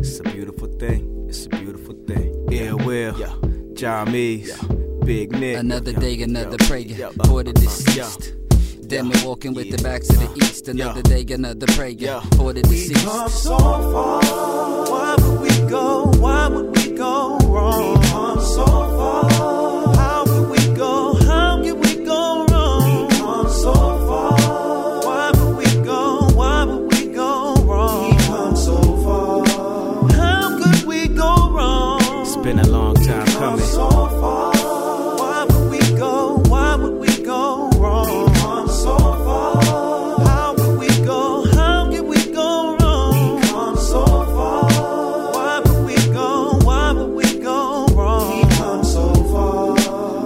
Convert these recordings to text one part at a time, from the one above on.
It's a beautiful thing. It's a beautiful thing. Ill Will, Jameez, Big Nick. Another day, another prayer for the deceased. Them walking with the backs to the east. Another day, another prayer for the deceased. We come so far. Why would we go? Why would we go wrong? We come so far. How could we go? How can we go wrong? We come so far. Why would we go? Why would we go wrong? We come so far. How could we go wrong? It's been a long time coming. So far. Why would we go? Why would we go wrong? We come so far. How would we go? How can we go wrong? We come so far. Why would we go? Why would we go wrong? We come so far.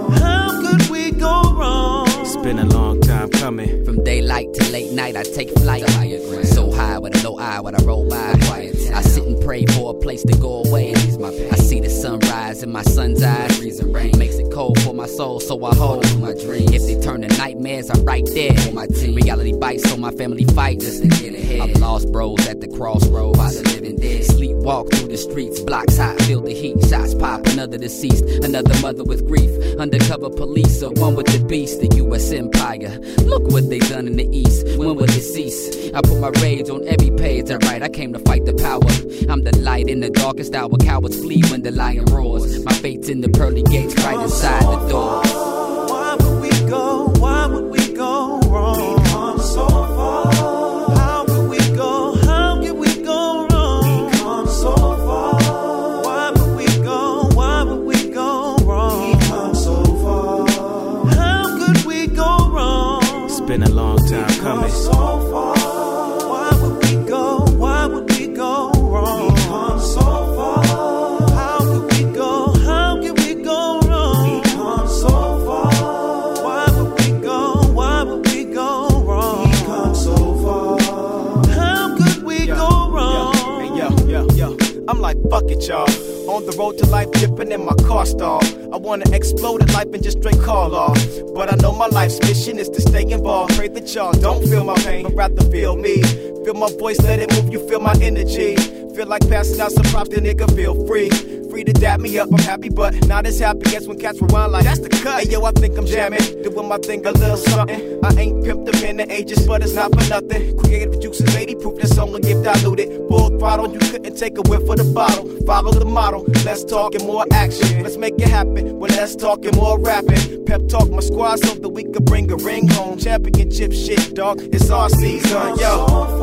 How could we go wrong? It's been a long time coming. From daylight to late night, I take flight. So high with a low eye when I roll by. I sit and pray for a place to go away. I see the sunrise in my son's eyes. Makes it cold for my soul, so I hold my dreams. If they turn to nightmares, I'm right there. My team reality bites, so my family fights just to get ahead. I've lost bros at the crossroads by the living dead. Sleepwalk through the streets, blocks hot, feel the heat. Shots pop, another deceased, another mother with grief. Undercover police, or one with the beast, the U.S. Empire. Look what they done in the East. When will it cease? I put my rage on every page I write. I came to fight the power. I'm the light in the darkest hour. Cowards flee when the lion roars. My fate's in the pearly gates, right inside the door. Why would we go? Why would we go wrong? We come so far. How would we go? How can we go wrong? We come so far. Why would we go? Why would we go wrong? We come so far. How could we go wrong? It's been a long time coming. So far. Why would we go? Why would we go wrong? We come so far. How could we go? How can we go wrong? We come so far. Why would we go? Why would we go wrong? We come so far. How could we go wrong? Hey, yo. I'm like, fuck it, y'all. On the road to life, dipping in my car stall. I wanna explode at life and just straight call off. But I know my life's mission is to stay involved. Pray that y'all don't feel my pain, but rather feel me. Feel my voice, let it move, you feel my energy. Feel like passing out some props, the nigga feel free. Free to dap me up, I'm happy, but not as happy as when cats rewind like that's the cut. Hey yo, I think I'm jamming, doing my thing a little something. I ain't pimped the pen the ages, but it's not for nothing. Creative juices, 80 proof, that's only if diluted. Full throttle, you couldn't take a whiff of the bottle. Follow the model, less talk and more action. Let's make it happen, well less talk and more rapping. Pep talk my squad so that we could bring a ring home. Championship shit, dog, it's our season, yo.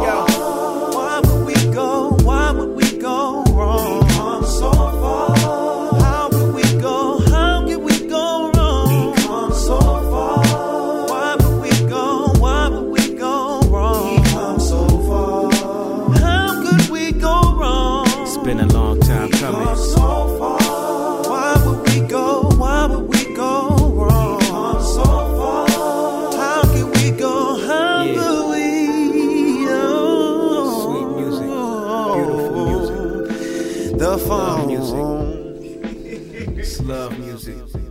Why would we go? Why would we go wrong? We come so far. How would we go? How can we go wrong? We come so far. Why would we go? Why would we go wrong? We come so far. How could we go wrong? It's been a long time coming. Come so far. Why would we go? Why would we go wrong? We come so far. How can we go? How could we? Sweet music, beautiful music. The phone. Love music. It's love music.